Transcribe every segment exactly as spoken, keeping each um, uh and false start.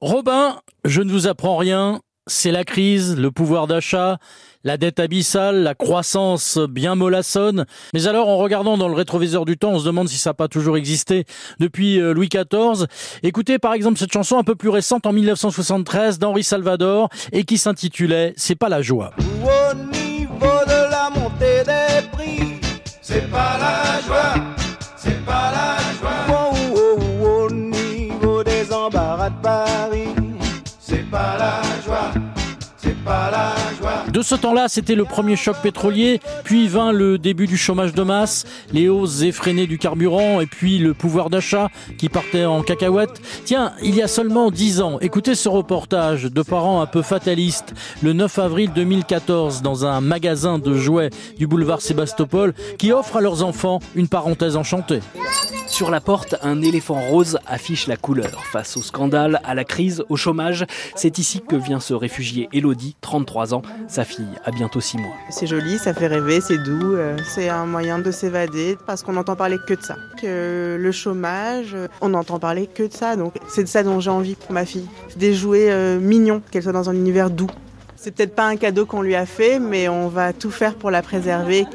Robin, je ne vous apprends rien, c'est la crise, le pouvoir d'achat, la dette abyssale, la croissance bien mollassonne. Mais alors, en regardant dans le rétroviseur du temps, on se demande si ça n'a pas toujours existé depuis Louis quatorze. Écoutez par exemple cette chanson un peu plus récente en mille neuf cent soixante-treize d'Henri Salvador et qui s'intitulait « C'est pas la joie ». Au niveau de la montée des prix, c'est pas la joie, c'est pas la joie. Oh, oh, oh, au niveau des embarras de Paris, c'est pas la joie, c'est pas la joie. De ce temps-là, c'était le premier choc pétrolier, puis vint le début du chômage de masse, les hausses effrénées du carburant et puis le pouvoir d'achat qui partait en cacahuète. Tiens, il y a seulement dix ans, écoutez ce reportage de parents un peu fatalistes, le neuf avril deux mille quatorze, dans un magasin de jouets du boulevard Sébastopol, qui offre à leurs enfants une parenthèse enchantée. Sur la porte, un éléphant rose affiche la couleur. Face au scandale, à la crise, au chômage, c'est ici que vient se réfugier Elodie, trente-trois ans. Sa fille a bientôt six mois. C'est joli, ça fait rêver, c'est doux. C'est un moyen de s'évader parce qu'on n'entend parler que de ça. Que le chômage, on n'entend parler que de ça. Donc c'est de ça dont j'ai envie pour ma fille. Des jouets euh, mignons, qu'elle soit dans un univers doux. C'est peut-être pas un cadeau qu'on lui a fait, mais on va tout faire pour la préserver.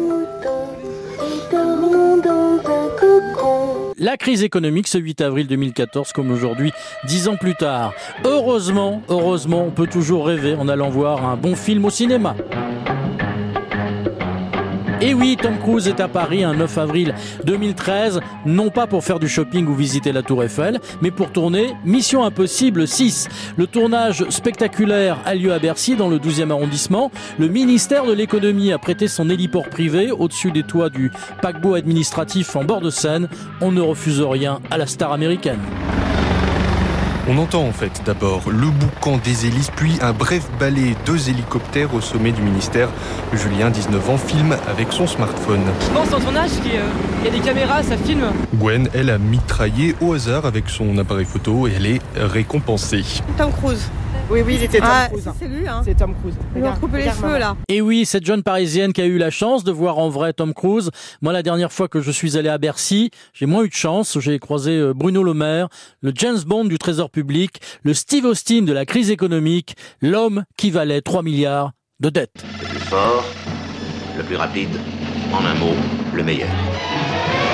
La crise économique, ce huit avril deux mille quatorze, comme aujourd'hui, dix ans plus tard. Heureusement, heureusement, on peut toujours rêver en allant voir un bon film au cinéma. Et oui, Tom Cruise est à Paris un neuf avril deux mille treize, non pas pour faire du shopping ou visiter la Tour Eiffel, mais pour tourner Mission Impossible six. Le tournage spectaculaire a lieu à Bercy, dans le douzième arrondissement. Le ministère de l'économie a prêté son héliport privé au-dessus des toits du paquebot administratif en bord de Seine. On ne refuse rien à la star américaine. On entend en fait d'abord le boucan des hélices, puis un bref balai, deux hélicoptères au sommet du ministère. Julien, dix-neuf ans, filme avec son smartphone. Je pense en tournage qu'il y a des caméras, ça filme. Gwen, elle, a mitraillé au hasard avec son appareil photo et elle est récompensée. Tom Cruise. Oui, oui, c'était Tom ah, Cruise. C'est lui, hein. C'est Tom Cruise. Ils lui ont coupé les cheveux, là. Et oui, cette jeune parisienne qui a eu la chance de voir en vrai Tom Cruise. Moi, la dernière fois que je suis allé à Bercy, j'ai moins eu de chance. J'ai croisé Bruno Le Maire, le James Bond du Trésor public, le Steve Austin de la crise économique, l'homme qui valait trois milliards de dettes. Le plus fort, le plus rapide, en un mot, le meilleur.